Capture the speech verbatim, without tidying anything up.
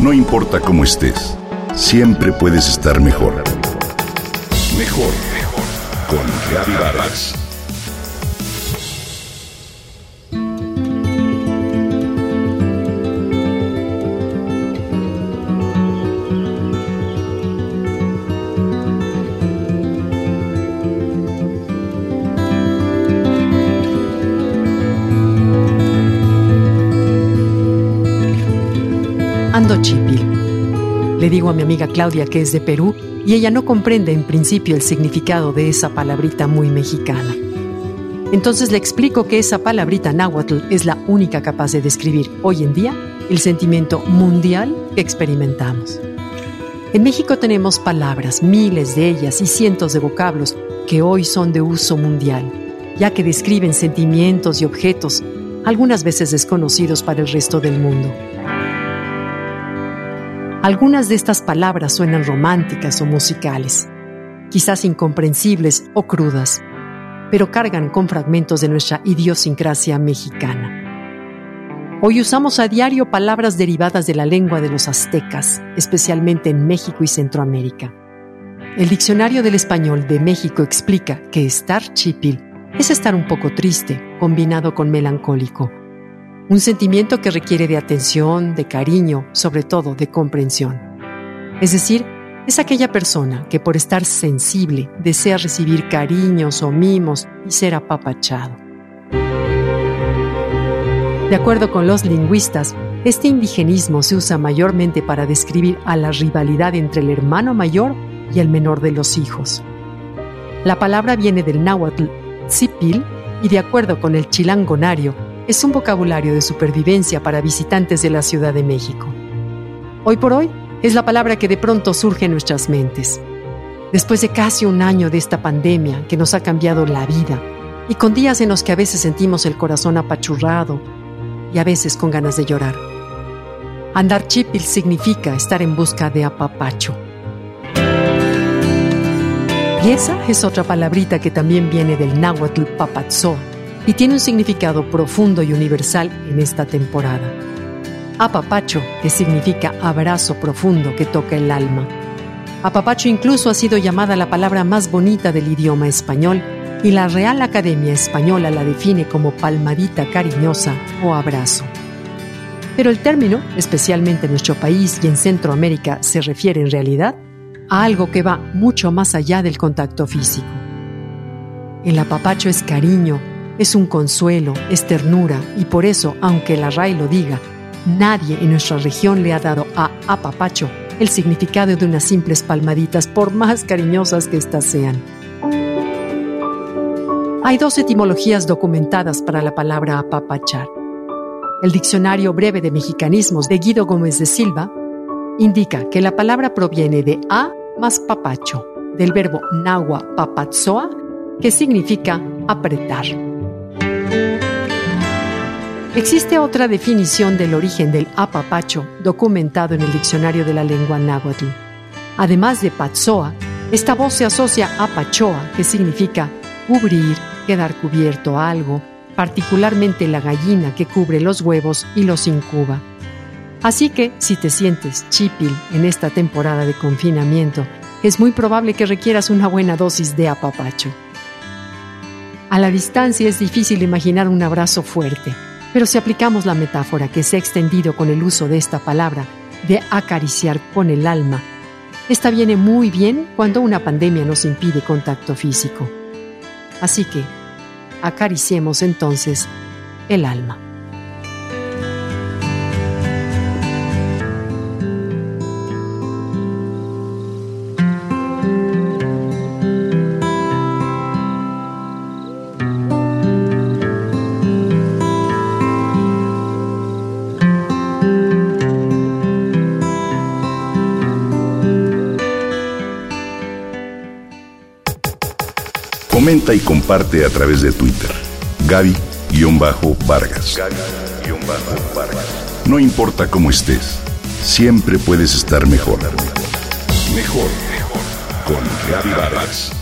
No importa cómo estés, siempre puedes estar mejor. Mejor, mejor. Con Gaby Vargas. Ando chipil. Le digo a mi amiga Claudia que es de Perú y ella no comprende en principio el significado de esa palabrita muy mexicana. Entonces le explico que esa palabrita náhuatl es la única capaz de describir hoy en día el sentimiento mundial que experimentamos. En México tenemos palabras, miles de ellas y cientos de vocablos que hoy son de uso mundial, ya que describen sentimientos y objetos, algunas veces desconocidos para el resto del mundo. Algunas de estas palabras suenan románticas o musicales, quizás incomprensibles o crudas, pero cargan con fragmentos de nuestra idiosincrasia mexicana. Hoy usamos a diario palabras derivadas de la lengua de los aztecas, especialmente en México y Centroamérica. El Diccionario del Español de México explica que estar chipil es estar un poco triste, combinado con melancólico. Un sentimiento que requiere de atención, de cariño, sobre todo de comprensión. Es decir, es aquella persona que por estar sensible desea recibir cariños o mimos y ser apapachado. De acuerdo con los lingüistas, este indigenismo se usa mayormente para describir a la rivalidad entre el hermano mayor y el menor de los hijos. La palabra viene del náhuatl tzipil y de acuerdo con el chilangonario, es un vocabulario de supervivencia para visitantes de la Ciudad de México. Hoy por hoy, es la palabra que de pronto surge en nuestras mentes. Después de casi un año de esta pandemia que nos ha cambiado la vida, y con días en los que a veces sentimos el corazón apachurrado y a veces con ganas de llorar. Andar chipil significa estar en busca de apapacho. Y esa es otra palabrita que también viene del náhuatl papatzoa, y tiene un significado profundo y universal en esta temporada. Apapacho, que significa abrazo profundo que toca el alma. Apapacho incluso ha sido llamada la palabra más bonita del idioma español y la Real Academia Española la define como palmadita cariñosa o abrazo. Pero el término, especialmente en nuestro país y en Centroamérica, se refiere en realidad a algo que va mucho más allá del contacto físico. El apapacho es cariño, es un consuelo, es ternura y por eso, aunque la R A E lo diga, nadie en nuestra región le ha dado a apapacho el significado de unas simples palmaditas por más cariñosas que éstas sean. Hay dos etimologías documentadas para la palabra apapachar. El Diccionario Breve de Mexicanismos de Guido Gómez de Silva indica que la palabra proviene de a más papacho, del verbo náhuatl papatzoa, que significa apretar. Existe otra definición del origen del apapacho documentado en el Diccionario de la Lengua Náhuatl. Además de patzoa, esta voz se asocia a pachoa, que significa cubrir, quedar cubierto a algo, particularmente la gallina que cubre los huevos y los incuba. Así que, si te sientes chipil en esta temporada de confinamiento, es muy probable que requieras una buena dosis de apapacho. A la distancia es difícil imaginar un abrazo fuerte, pero si aplicamos la metáfora que se ha extendido con el uso de esta palabra, de acariciar con el alma, esta viene muy bien cuando una pandemia nos impide contacto físico. Así que, acariciemos entonces el alma. Comenta y comparte a través de Twitter. Gaby-Vargas. No importa cómo estés, siempre puedes estar mejor. Mejor, mejor. Con Gaby Vargas.